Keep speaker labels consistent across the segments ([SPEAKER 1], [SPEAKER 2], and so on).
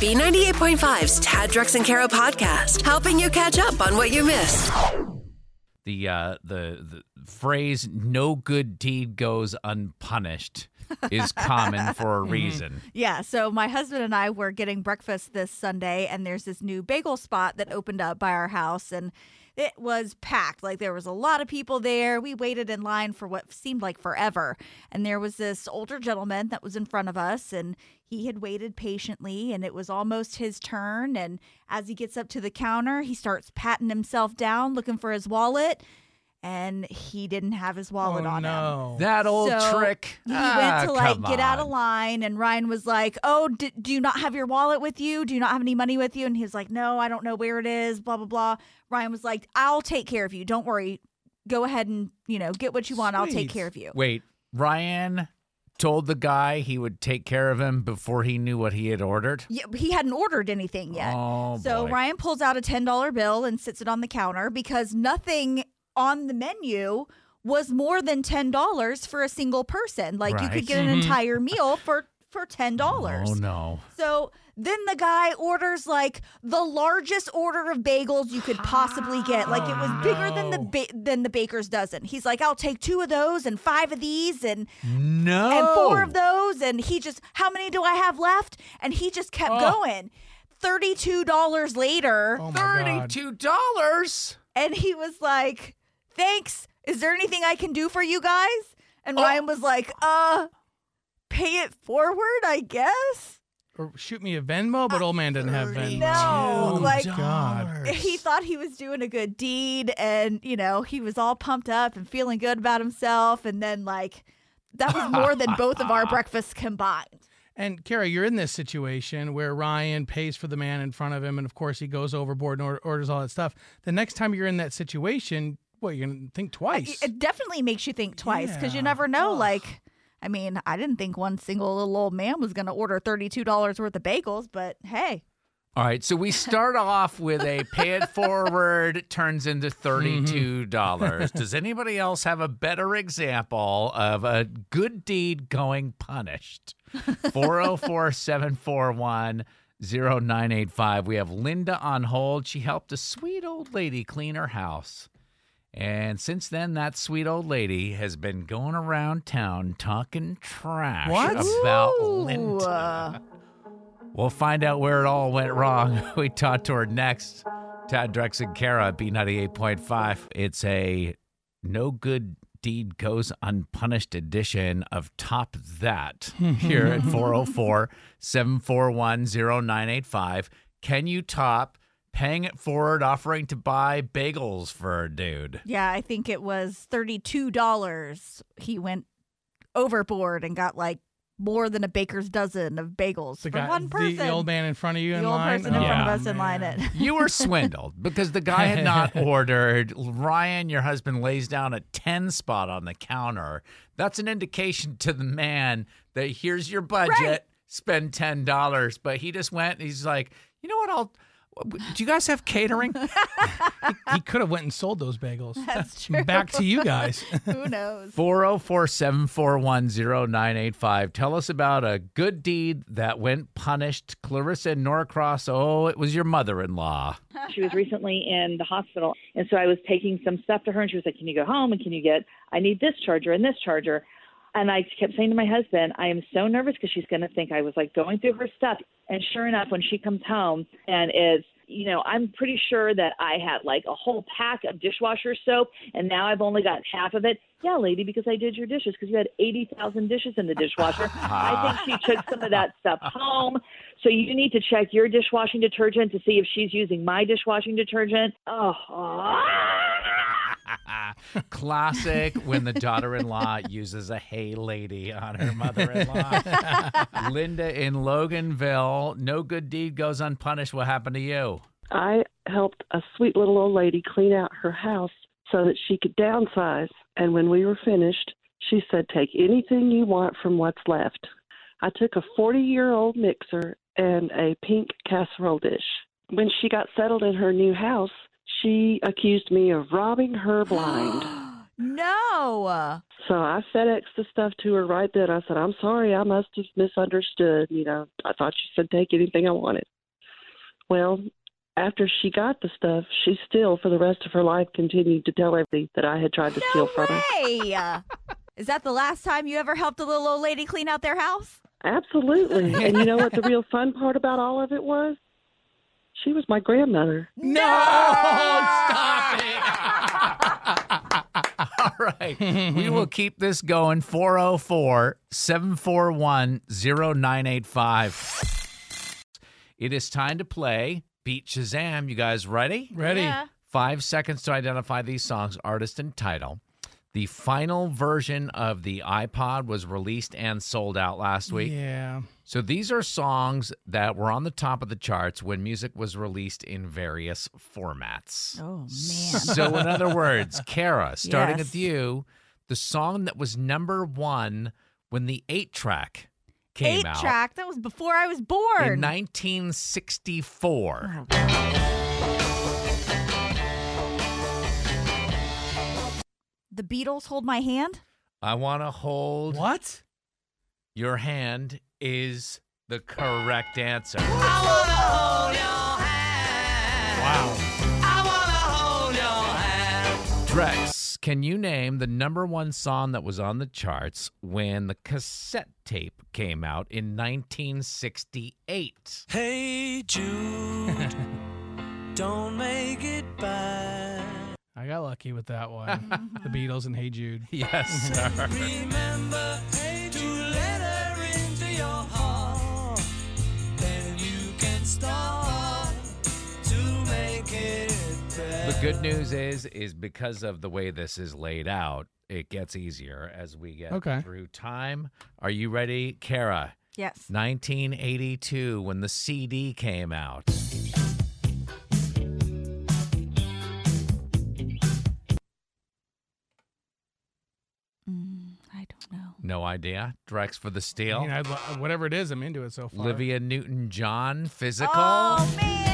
[SPEAKER 1] B98.5's Tad, Drex, and Kara podcast, helping you catch up on what you missed.
[SPEAKER 2] The phrase "no good deed goes unpunished" is common for a reason.
[SPEAKER 3] Yeah, so my husband and I were getting breakfast this Sunday, and there's this new bagel spot that opened up by our house, and it was packed. Like, there was a lot of people there. We waited in line for what seemed like forever. And there was this older gentleman that was in front of us, and he had waited patiently, and it was almost his turn. And as he gets up to the counter, he starts patting himself down, looking for his wallet. And he didn't have his wallet on him.
[SPEAKER 2] That old trick.
[SPEAKER 3] He went to get out of line, and Ryan was like, "Oh, do you not have your wallet with you? Do you not have any money with you?" And he was like, "No, I don't know where it is, blah, blah, blah." Ryan was like, "I'll take care of you. Don't worry. Go ahead and, get what you want. I'll take care of you."
[SPEAKER 2] Wait, Ryan told the guy he would take care of him before he knew what he had ordered?
[SPEAKER 3] Yeah, he hadn't ordered anything yet.
[SPEAKER 2] Oh,
[SPEAKER 3] so
[SPEAKER 2] boy.
[SPEAKER 3] Ryan pulls out a $10 bill and sits it on the counter because nothing on the menu was more than $10 for a single person. Like, you could get an entire meal for $10.
[SPEAKER 2] Oh, no.
[SPEAKER 3] So then the guy orders like the largest order of bagels you could possibly get. Like, it was bigger than the baker's dozen. He's like, "I'll take 2 of those and 5 of these and 4 of those." And he just, "How many do I have left?" And he just kept going. $32 later.
[SPEAKER 4] Oh my
[SPEAKER 2] $32?
[SPEAKER 3] And he was like, "Thanks. Is there anything I can do for you guys?" And Ryan was like, "Pay it forward, I guess."
[SPEAKER 4] Or shoot me a Venmo, but old man doesn't have Venmo.
[SPEAKER 3] No, like,
[SPEAKER 4] God.
[SPEAKER 3] he thought he was doing a good deed, and, he was all pumped up and feeling good about himself. And then, like, that was more than both of our breakfasts combined.
[SPEAKER 4] And Kara, you're in this situation where Ryan pays for the man in front of him, and of course he goes overboard and orders all that stuff. The next time you're in that situation, you're going to think twice.
[SPEAKER 3] It definitely makes you think twice because you never know. Like, I mean, I didn't think one single little old man was going to order $32 worth of bagels, but hey.
[SPEAKER 2] All right, so we start off with a pay it forward turns into $32. Does anybody else have a better example of a good deed going punished? 404-741-0985. We have Linda on hold. She helped a sweet old lady clean her house. And since then, that sweet old lady has been going around town talking trash about Linda. We'll find out where it all went wrong. We talk to her next. Tad, Drex, and Kara, B98.5. It's a no good deed goes unpunished edition of Top That here at 404-741-0985. Can you top paying it forward, offering to buy bagels for a dude?
[SPEAKER 3] Yeah, I think it was $32. He went overboard and got like more than a baker's dozen of bagels for one person.
[SPEAKER 4] The old man in front of you in line?
[SPEAKER 3] The old person in front of us in line.
[SPEAKER 2] You were swindled because the guy had not ordered. Ryan, your husband, lays down a 10 spot on the counter. That's an indication to the man that here's your budget, spend $10. But he just went, he's like, "You know what, do you guys have catering?"
[SPEAKER 4] He could have went and sold those bagels.
[SPEAKER 3] That's true.
[SPEAKER 4] Back to you guys.
[SPEAKER 3] Who knows?
[SPEAKER 2] 404-741-0985. Tell us about a good deed that went punished. Clarissa in Norcross. Oh, it was your mother-in-law.
[SPEAKER 5] She was recently in the hospital, and so I was taking some stuff to her, and she was like, "Can you go home, and I need this charger and this charger." And I kept saying to my husband, I am so nervous because she's going to think I was like going through her stuff. And sure enough, when she comes home and I'm pretty sure that I had like a whole pack of dishwasher soap, and now I've only got half of it. "Yeah, lady, because I did your dishes because you had 80,000 dishes in the dishwasher." I think she took some of that stuff home. So you need to check your dishwashing detergent to see if she's using my dishwashing detergent.
[SPEAKER 2] Classic when the daughter-in-law uses a "hey lady" on her mother-in-law. Linda in Loganville. No good deed goes unpunished. What happened to you?
[SPEAKER 6] I helped a sweet little old lady clean out her house so that she could downsize. And when we were finished, she said, "Take anything you want from what's left." I took a 40-year-old mixer and a pink casserole dish. When she got settled in her new house, she accused me of robbing her blind.
[SPEAKER 3] No.
[SPEAKER 6] So I FedExed the stuff to her right then. I said, "I'm sorry, I must have misunderstood. I thought you said take anything I wanted." Well, after she got the stuff, she still, for the rest of her life, continued to tell everybody that I had tried to steal from her.
[SPEAKER 3] Hey, is that the last time you ever helped a little old lady clean out their house?
[SPEAKER 6] Absolutely. And you know what the real fun part about all of it was? She was my grandmother.
[SPEAKER 2] No! Stop it! All right. We will keep this going. 404-741-0985. It is time to play Beat Shazam. You guys ready?
[SPEAKER 4] Ready.
[SPEAKER 3] Yeah.
[SPEAKER 2] 5 seconds to identify these songs, artist and title. The final version of the iPod was released and sold out last week.
[SPEAKER 4] Yeah.
[SPEAKER 2] So these are songs that were on the top of the charts when music was released in various formats.
[SPEAKER 3] Oh, man.
[SPEAKER 2] So in other words, Kara, starting
[SPEAKER 3] Yes.
[SPEAKER 2] with you, the song that was number 1 when the 8-track came out
[SPEAKER 3] 8-track. That was before I was
[SPEAKER 2] in
[SPEAKER 3] born.
[SPEAKER 2] 1964.
[SPEAKER 3] The Beatles, Hold My Hand?
[SPEAKER 2] I want to hold
[SPEAKER 4] What?
[SPEAKER 2] your hand is the correct answer.
[SPEAKER 4] Wow.
[SPEAKER 2] Drex, can you name the number 1 song that was on the charts when the cassette tape came out in 1968?
[SPEAKER 7] Hey Jude, don't make it bad.
[SPEAKER 4] I got lucky with that one. The Beatles and Hey Jude.
[SPEAKER 2] Yes, sir.
[SPEAKER 7] Remember to let her into your heart. Then you can start to make it better.
[SPEAKER 2] The good news is because of the way this is laid out, it gets easier as we get through time. Are you ready, Kara?
[SPEAKER 3] Yes.
[SPEAKER 2] 1982, when the CD came out.
[SPEAKER 3] I don't know.
[SPEAKER 2] No idea. Drex for the steal.
[SPEAKER 4] I mean, whatever it is, I'm into it so far.
[SPEAKER 2] Olivia Newton-John, Physical.
[SPEAKER 3] Oh, man.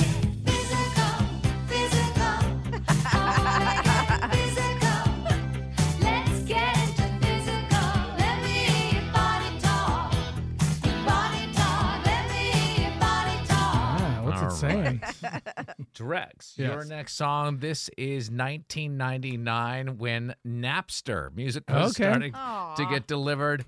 [SPEAKER 4] What's it saying?
[SPEAKER 2] Drex,
[SPEAKER 4] Yes.
[SPEAKER 2] your next song. This is 1999 when Napster music was starting to get delivered.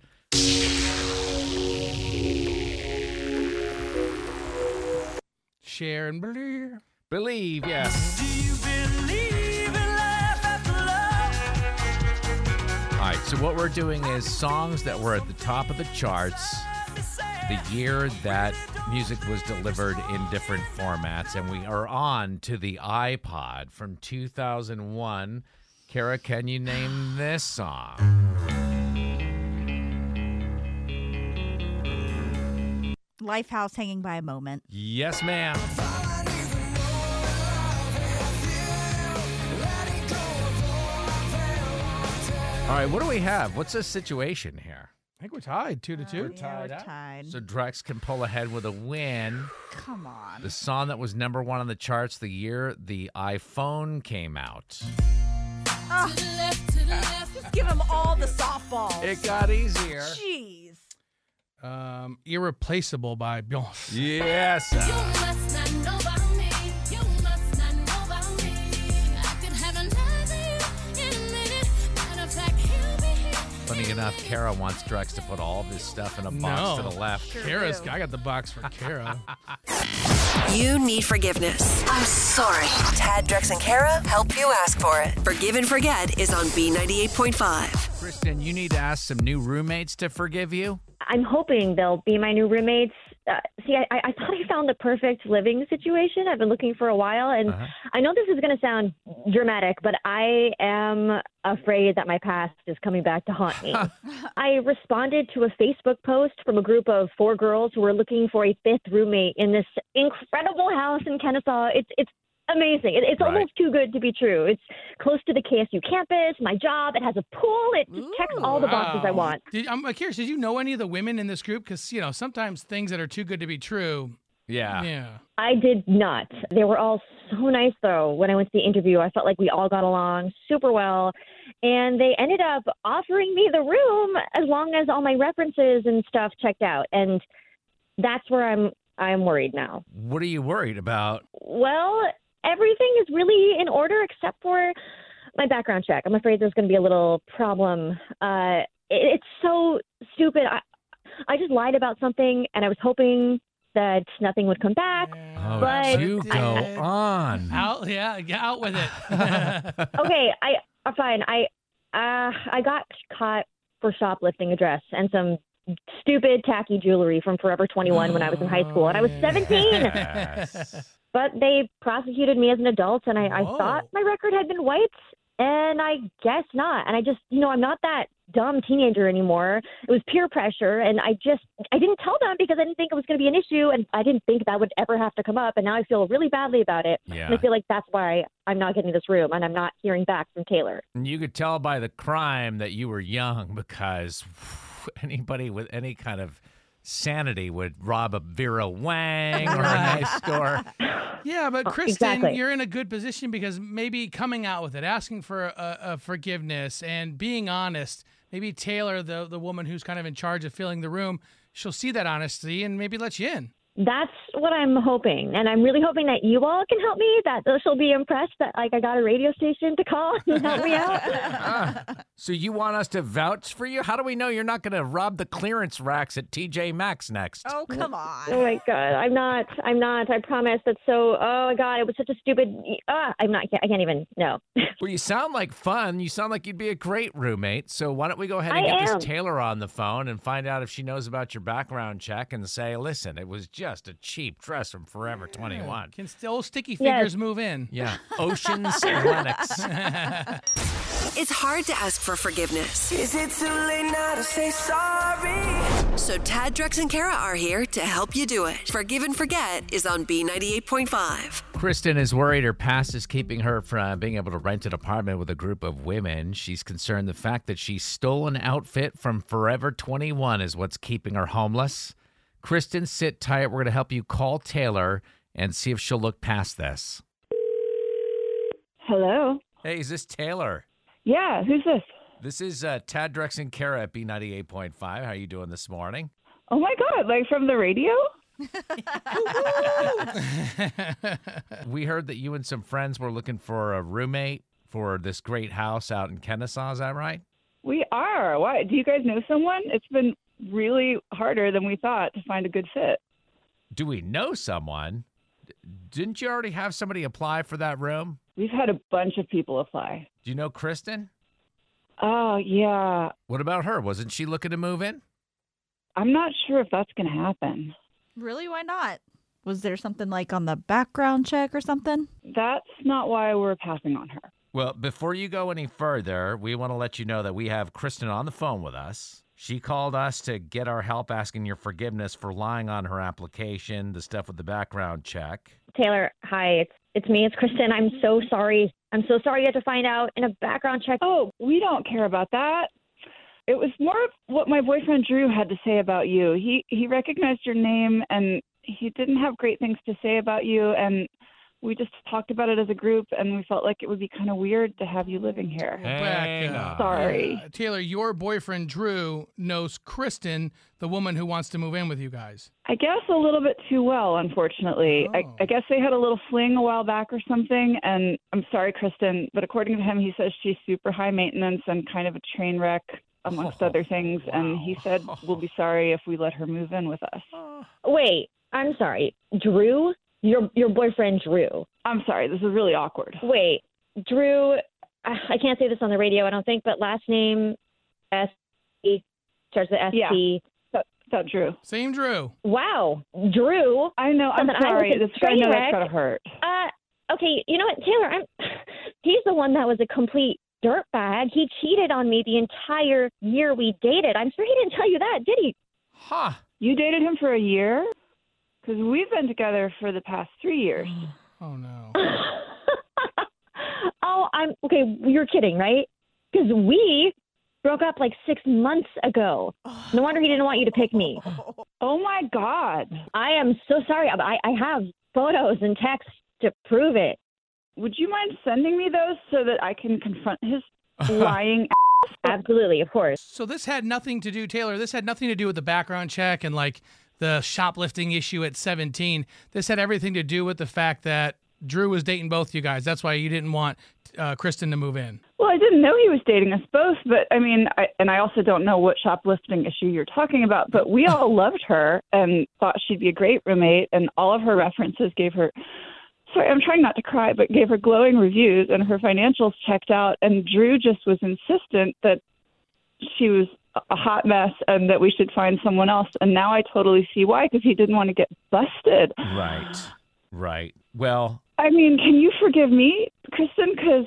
[SPEAKER 4] Share and believe.
[SPEAKER 2] Believe, yes.
[SPEAKER 7] Do you believe in life after love?
[SPEAKER 2] All right, so what we're doing is songs that were at the top of the charts the year that music was delivered in different formats, and we are on to the iPod from 2001. Kara, can you name this song?
[SPEAKER 3] Lifehouse, Hanging by a Moment.
[SPEAKER 2] Yes, ma'am. All right, what do we have? What's the situation here?
[SPEAKER 4] I think we're tied 2-2.
[SPEAKER 3] Yeah, we're tied.
[SPEAKER 2] So Drex can pull ahead with a win.
[SPEAKER 3] Come on.
[SPEAKER 2] The song that was number 1 on the charts the year the iPhone came out.
[SPEAKER 3] Just give them all the softballs.
[SPEAKER 2] It got easier.
[SPEAKER 3] Jeez.
[SPEAKER 4] Irreplaceable by Beyonce.
[SPEAKER 2] Yes. Funny enough, Kara wants Drex to put all of his stuff in a box to the left.
[SPEAKER 4] Kara's, I got the box for Kara.
[SPEAKER 1] You need forgiveness. I'm sorry. Tad, Drex, and Kara help you ask for it. Forgive and Forget is on B98.5.
[SPEAKER 2] Kristen, you need to ask some new roommates to forgive you.
[SPEAKER 8] I'm hoping they'll be my new roommates. I thought I found the perfect living situation. I've been looking for a while, and I know this is going to sound dramatic, but I am afraid that my past is coming back to haunt me. I responded to a Facebook post from a group of 4 girls who were looking for a 5th roommate in this incredible house in Kennesaw. It's amazing. It's almost too good to be true. It's close to the KSU campus, my job. It has a pool. It just checks all the boxes I want.
[SPEAKER 4] I'm curious, did you know any of the women in this group? Because, sometimes things that are too good to be true.
[SPEAKER 2] Yeah.
[SPEAKER 8] I did not. They were all so nice, though. When I went to the interview, I felt like we all got along super well. And they ended up offering me the room as long as all my references and stuff checked out. And that's where I'm I'm worried now.
[SPEAKER 2] What are you worried about?
[SPEAKER 8] Well, everything is really in order except for my background check. I'm afraid there's going to be a little problem. It's so stupid. I just lied about something, and I was hoping that nothing would come back.
[SPEAKER 2] Oh,
[SPEAKER 8] but
[SPEAKER 2] you go on.
[SPEAKER 4] Out, yeah, get out with it.
[SPEAKER 8] Okay, fine. I got caught for shoplifting a dress and some stupid tacky jewelry from Forever 21 when I was in high school, and I was 17.
[SPEAKER 2] Yes.
[SPEAKER 8] But they prosecuted me as an adult, and I thought my record had been wiped, and I guess not. And I just, I'm not that dumb teenager anymore. It was peer pressure, and I didn't tell them because I didn't think it was going to be an issue, and I didn't think that would ever have to come up, and now I feel really badly about it.
[SPEAKER 2] Yeah.
[SPEAKER 8] And I feel like that's why I'm not getting this room, and I'm not hearing back from Taylor.
[SPEAKER 2] You could tell by the crime that you were young because anybody with any kind of sanity would rob a Vera Wang or a nice store.
[SPEAKER 4] Yeah, but Kristen,
[SPEAKER 8] exactly.
[SPEAKER 4] You're in a good position because maybe coming out with it, asking for a forgiveness and being honest, maybe Taylor, the woman who's kind of in charge of filling the room, she'll see that honesty and maybe let you in.
[SPEAKER 8] That's what I'm hoping, and I'm really hoping that you all can help me, that she'll be impressed that I got a radio station to call and help me out.
[SPEAKER 2] So you want us to vouch for you? How do we know you're not going to rob the clearance racks at TJ Maxx next?
[SPEAKER 3] Oh, come on.
[SPEAKER 8] Oh my God, I'm not, I promise. That's so, oh my God, it was such a stupid, I can't even, no.
[SPEAKER 2] Well, you sound like fun. You sound like you'd be a great roommate. So why don't we go ahead and
[SPEAKER 8] I
[SPEAKER 2] get
[SPEAKER 8] am.
[SPEAKER 2] this Taylor on the phone and find out if she knows about your background check and say, listen, it was just a cheap dress from Forever 21.
[SPEAKER 4] Can still sticky figures move in?
[SPEAKER 2] Yeah, Ocean's Lennox.
[SPEAKER 1] It's hard to ask for forgiveness.
[SPEAKER 7] Is it too late now to say sorry?
[SPEAKER 1] So Tad, Drex, and Kara are here to help you do it. Forgive and Forget is on B98.5.
[SPEAKER 2] Kristen is worried her past is keeping her from being able to rent an apartment with a group of women. She's concerned the fact that she stole an outfit from Forever 21 is what's keeping her homeless. Kristen, sit tight. We're going to help you call Taylor and see if she'll look past this.
[SPEAKER 5] Hello.
[SPEAKER 2] Hey, is this Taylor?
[SPEAKER 5] Yeah, who's this?
[SPEAKER 2] This is Tad, Drex, and Kara at B98.5. How are you doing this morning?
[SPEAKER 5] Oh my God, like from the radio?
[SPEAKER 2] We heard that you and some friends were looking for a roommate for this great house out in Kennesaw. Is that right?
[SPEAKER 5] We are. Why? Do you guys know someone? It's been really harder than we thought to find a good fit.
[SPEAKER 2] Do we know someone? Didn't you already have somebody apply for that room?
[SPEAKER 5] We've had a bunch of people apply.
[SPEAKER 2] Do you know Kristen?
[SPEAKER 5] Oh, yeah.
[SPEAKER 2] What about her? Wasn't she looking to move in?
[SPEAKER 5] I'm not sure if that's going to happen.
[SPEAKER 3] Really? Why not? Was there something like on the background check or something?
[SPEAKER 5] That's not why we're passing on her.
[SPEAKER 2] Well, before you go any further, we want to let you know that we have Kristen on the phone with us. She called us to get our help asking your forgiveness for lying on her application, the stuff with the background check.
[SPEAKER 8] Taylor, hi, it's me, it's Kristen. I'm so sorry. I'm so sorry you had to find out in a background check.
[SPEAKER 5] Oh, we don't care about that. It was more of what my boyfriend Drew had to say about you. He recognized your name, and he didn't have great things to say about you, and we just talked about it as a group, and we felt like it would be kind of weird to have you living here.
[SPEAKER 2] Hang on.
[SPEAKER 5] Sorry.
[SPEAKER 4] Taylor, your boyfriend Drew knows Kristen, the woman who wants to move in with you guys.
[SPEAKER 5] I guess a little bit too well, unfortunately.
[SPEAKER 4] Oh.
[SPEAKER 5] I guess they had a little fling a while back or something, and I'm sorry, Kristen, but according to him, he says she's super high maintenance and kind of a train wreck, amongst other things, and he said we'll be sorry if we let her move in with us.
[SPEAKER 8] Wait, I'm sorry. Drew? Your boyfriend Drew.
[SPEAKER 5] I'm sorry, this is really awkward.
[SPEAKER 8] Wait, Drew, I can't say this on the radio, I don't think, but last name S-E, starts with S-T.
[SPEAKER 5] Yeah, that Drew.
[SPEAKER 4] Same Drew.
[SPEAKER 8] Wow, Drew.
[SPEAKER 5] I know, I'm
[SPEAKER 8] Something I
[SPEAKER 5] sorry.
[SPEAKER 8] was a
[SPEAKER 5] This I know
[SPEAKER 8] train
[SPEAKER 5] that's
[SPEAKER 8] wreck.
[SPEAKER 5] gotta hurt.
[SPEAKER 8] Okay, you know what, Taylor, he's the one that was a complete dirtbag. He cheated on me the entire year we dated. I'm sure he didn't tell you that, did he?
[SPEAKER 2] Huh.
[SPEAKER 5] You dated him for a year? Because we've been together for the past 3 years.
[SPEAKER 4] Oh, no.
[SPEAKER 8] Okay, you're kidding, right? Because we broke up like 6 months ago. No wonder he didn't want you to pick me.
[SPEAKER 5] Oh, my God.
[SPEAKER 8] I am so sorry. I have photos and texts to prove it.
[SPEAKER 5] Would you mind sending me those so that I can confront his lying
[SPEAKER 8] Absolutely, of course.
[SPEAKER 4] So this had nothing to do, Taylor, this had nothing to do with the background check and like the shoplifting issue at 17. This had everything to do with the fact that Drew was dating both you guys. That's why you didn't want Kristen to move in.
[SPEAKER 9] Well, I didn't know he was dating us both, but I mean, I also don't know what shoplifting issue you're talking about, but we all loved her and thought she'd be a great roommate, and all of her references gave her, sorry, I'm trying not to cry, but gave her glowing reviews, and her financials checked out, and Drew just was insistent that she was a hot mess and that we should find someone else, and now I totally see why, because he didn't want to get busted.
[SPEAKER 2] Right. Well,
[SPEAKER 9] I mean, can you forgive me, Kristen? Because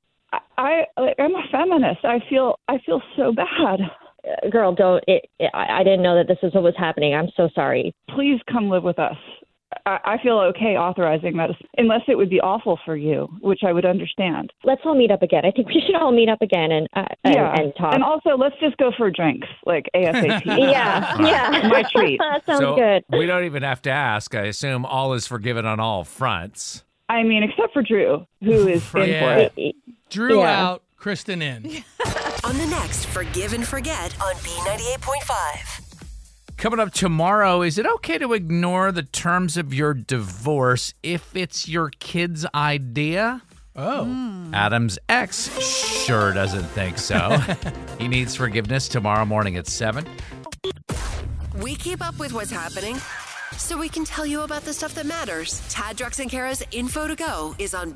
[SPEAKER 9] I'm a feminist. I feel so bad.
[SPEAKER 8] Girl, don't. I didn't know that this is what was happening. I'm so sorry.
[SPEAKER 9] Please come live with us. I feel okay authorizing that, unless it would be awful for you, which I would understand.
[SPEAKER 8] Let's all meet up again. I think we should all meet up again and talk.
[SPEAKER 9] And also, let's just go for drinks, like ASAP.
[SPEAKER 8] Yeah.
[SPEAKER 9] My treat.
[SPEAKER 8] Sounds good.
[SPEAKER 2] We don't even have to ask. I assume all is forgiven on all fronts.
[SPEAKER 9] I mean, except for Drew, who is in for it.
[SPEAKER 4] Drew out, Kristen in.
[SPEAKER 1] On the next Forgive and Forget on B98.5.
[SPEAKER 2] Coming up tomorrow, is it okay to ignore the terms of your divorce if it's your kid's idea?
[SPEAKER 4] Oh.
[SPEAKER 2] Adam's ex sure doesn't think so. He needs forgiveness tomorrow morning at 7.
[SPEAKER 1] We keep up with what's happening so we can tell you about the stuff that matters. Tad, Drex, and Kara's Info to Go is on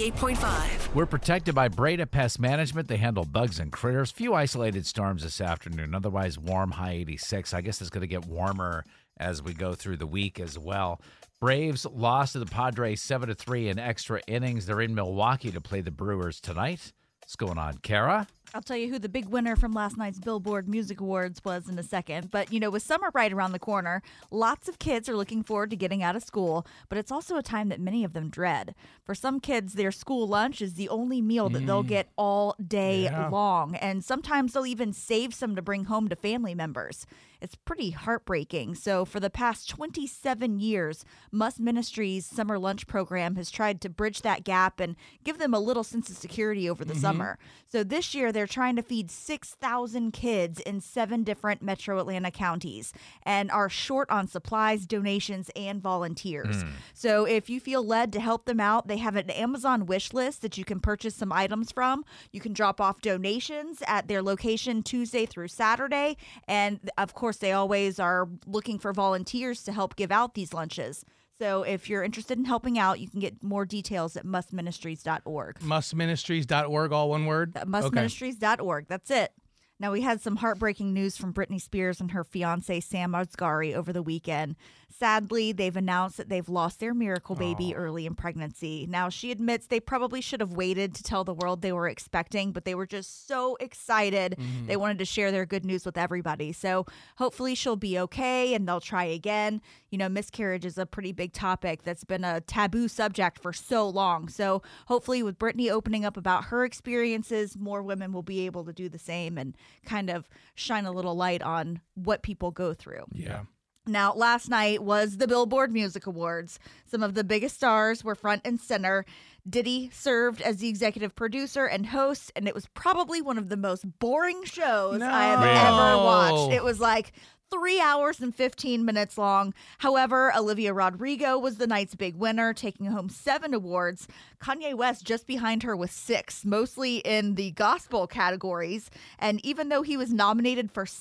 [SPEAKER 1] B98.5.
[SPEAKER 2] We're protected by Breda Pest Management. They handle bugs and critters. Few isolated storms this afternoon. Otherwise warm, high 86. I guess it's going to get warmer as we go through the week as well. Braves lost to the Padres 7-3 in extra innings. They're in Milwaukee to play the Brewers tonight. What's going on, Kara?
[SPEAKER 3] I'll tell you who the big winner from last night's Billboard Music Awards was in a second. But, with summer right around the corner, lots of kids are looking forward to getting out of school, but it's also a time that many of them dread. For some kids, their school lunch is the only meal that they'll get all day long, and sometimes they'll even save some to bring home to family members. It's pretty heartbreaking. So for the past 27 years, Must Ministries' summer lunch program has tried to bridge that gap and give them a little sense of security over the summer. So this year, they're trying to feed 6,000 kids in 7 different metro Atlanta counties and are short on supplies, donations, and volunteers. So if you feel led to help them out, they have an Amazon wish list that you can purchase some items from. You can drop off donations at their location Tuesday through Saturday. And of course, they always are looking for volunteers to help give out these lunches. So if you're interested in helping out, you can get more details at mustministries.org.
[SPEAKER 4] Mustministries.org, all one word?
[SPEAKER 3] Mustministries.org. That's it. Now, we had some heartbreaking news from Britney Spears and her fiancé, Sam Asghari, over the weekend. Sadly, they've announced that they've lost their miracle baby early in pregnancy. Now, she admits they probably should have waited to tell the world they were expecting, but they were just so excited. They wanted to share their good news with everybody. So hopefully she'll be okay and they'll try again. Miscarriage is a pretty big topic that's been a taboo subject for so long. So hopefully with Britney opening up about her experiences, more women will be able to do the same and kind of shine a little light on what people go through.
[SPEAKER 4] Yeah.
[SPEAKER 3] Now, last night was the Billboard Music Awards. Some of the biggest stars were front and center. Diddy served as the executive producer and host, and it was probably one of the most boring shows I have ever watched. It was like 3 hours and 15 minutes long. However, Olivia Rodrigo was the night's big winner, taking home 7 awards. Kanye West just behind her with 6, mostly in the gospel categories. And even though he was nominated for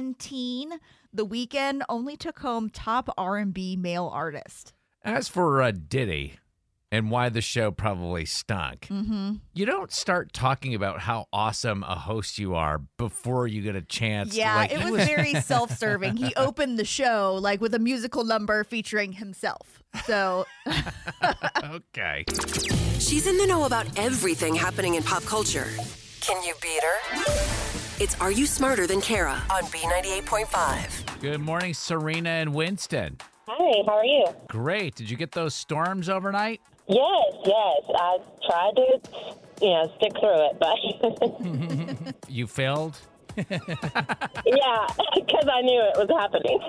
[SPEAKER 3] 17, The Weeknd only took home top R&B male artist.
[SPEAKER 2] As for Diddy and why the show probably stunk, you don't start talking about how awesome a host you are before you get a chance.
[SPEAKER 3] Yeah, it was very self-serving. He opened the show with a musical number featuring himself. So,
[SPEAKER 2] okay.
[SPEAKER 1] She's in the know about everything happening in pop culture. Can you beat her? It's Are You Smarter Than Kara on B98.5.
[SPEAKER 2] Good morning, Serena and Winston.
[SPEAKER 10] Hi, how are you?
[SPEAKER 2] Great. Did you get those storms overnight?
[SPEAKER 10] Yes. I tried to, stick through it, but...
[SPEAKER 2] You failed?
[SPEAKER 10] Yeah, because I knew it was happening.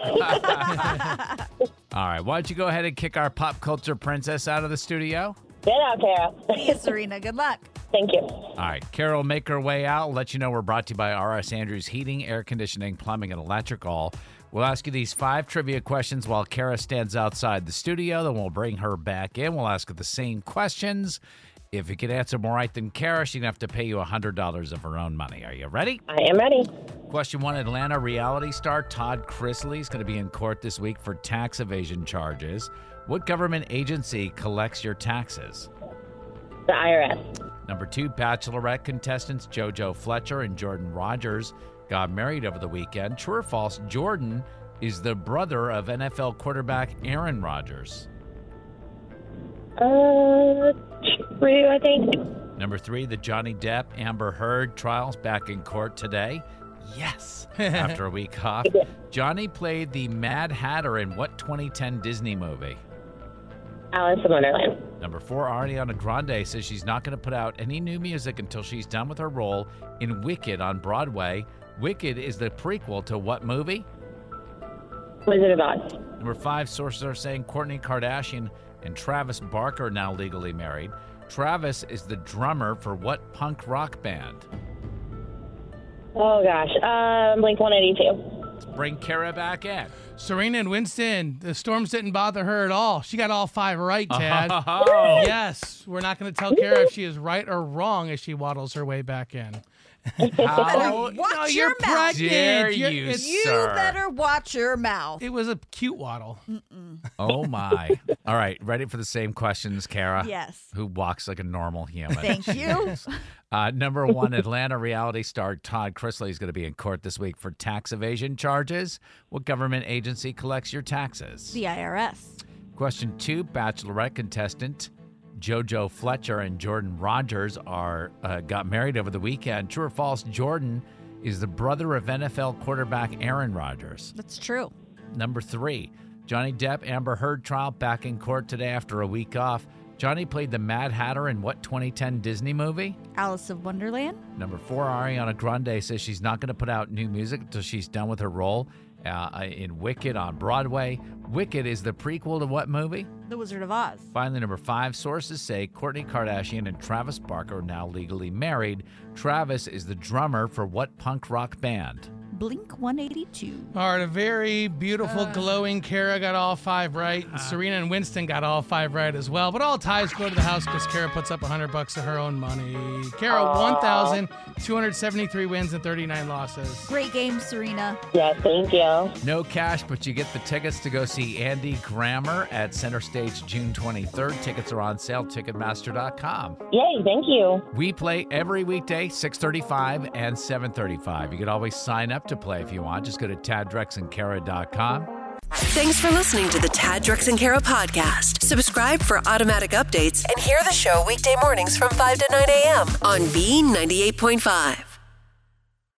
[SPEAKER 2] All right. Why don't you go ahead and kick our pop culture princess out of the studio?
[SPEAKER 10] Get out, Kara.
[SPEAKER 3] See you, Serena. Good luck.
[SPEAKER 10] Thank you.
[SPEAKER 2] All right. Carol, make her way out. Let you know we're brought to you by R.S. Andrews Heating, Air Conditioning, Plumbing, and Electrical. We'll ask you these 5 trivia questions while Kara stands outside the studio. Then we'll bring her back in. We'll ask her the same questions. If you can answer more right than Kara, she's going to have to pay you $100 of her own money. Are you ready?
[SPEAKER 10] I am ready.
[SPEAKER 2] Question 1, Atlanta reality star Todd Chrisley is going to be in court this week for tax evasion charges. What government agency collects your taxes?
[SPEAKER 10] The IRS.
[SPEAKER 2] Number 2, Bachelorette contestants JoJo Fletcher and Jordan Rogers got married over the weekend. True or false, Jordan is the brother of NFL quarterback Aaron Rodgers?
[SPEAKER 10] True, I think.
[SPEAKER 2] Number 3, the Johnny Depp Amber Heard trials back in court today. Yes. After a week off. Johnny played the Mad Hatter in what 2010 Disney movie?
[SPEAKER 10] Alice in Wonderland.
[SPEAKER 2] Number 4, Ariana Grande says she's not going to put out any new music until she's done with her role in Wicked on Broadway. Wicked is the prequel to what movie?
[SPEAKER 10] Wizard of Oz.
[SPEAKER 2] Number 5, sources are saying Kourtney Kardashian and Travis Barker are now legally married. Travis is the drummer for what punk rock band?
[SPEAKER 10] Oh, gosh. Blink-182.
[SPEAKER 2] Bring Kara back in.
[SPEAKER 4] Serena and Winston, the storms didn't bother her at all. She got all 5 right, Tad.
[SPEAKER 2] Oh.
[SPEAKER 4] Yes, we're not going to tell Kara if she is right or wrong as she waddles her way back in.
[SPEAKER 2] How
[SPEAKER 3] Watch your mouth.
[SPEAKER 2] dare you,
[SPEAKER 3] You
[SPEAKER 2] sir?
[SPEAKER 3] better watch your mouth.
[SPEAKER 4] It was a cute waddle.
[SPEAKER 2] Oh, my. All right, ready for the same questions, Kara?
[SPEAKER 3] Yes.
[SPEAKER 2] Who walks like a normal human.
[SPEAKER 3] Thank you.
[SPEAKER 2] Number 1, Atlanta reality star Todd Chrisley is going to be in court this week for tax evasion charges. What government agency collects your taxes?
[SPEAKER 3] The IRS.
[SPEAKER 2] Question 2, Bachelorette contestant JoJo Fletcher and Jordan Rogers got married over the weekend. True or false, Jordan is the brother of NFL quarterback Aaron Rodgers?
[SPEAKER 3] That's true.
[SPEAKER 2] Number 3, Johnny Depp Amber Heard trial back in court today after a week off. Johnny played the Mad Hatter in what 2010 Disney movie?
[SPEAKER 3] Alice of Wonderland.
[SPEAKER 2] Number 4, Ariana Grande says she's not going to put out new music until she's done with her role in Wicked on Broadway. Wicked is the prequel to what movie?
[SPEAKER 3] The Wizard of Oz.
[SPEAKER 2] Finally, number 5, sources say Kourtney Kardashian and Travis Barker are now legally married. Travis is the drummer for what punk rock band?
[SPEAKER 3] Blink-182.
[SPEAKER 4] All right, a very beautiful, glowing Kara got all 5 right. Serena and Winston got all 5 right as well. But all ties go to the house because Kara puts up $100 of her own money. Kara, 1,273 wins and 39 losses.
[SPEAKER 3] Great game, Serena.
[SPEAKER 10] Yes, thank you.
[SPEAKER 2] No cash, but you get the tickets to go see Andy Grammer at Center Stage June 23rd. Tickets are on sale, Ticketmaster.com.
[SPEAKER 10] Yay, thank you.
[SPEAKER 2] We play every weekday, 6:35 and 7:35. You can always sign up to play if you want. Just go to TadDrexandKara.com.
[SPEAKER 1] Thanks for listening to the Tad, Drex, and Kara podcast. Subscribe for automatic updates and hear the show weekday mornings from 5 to 9 a.m. on B98.5.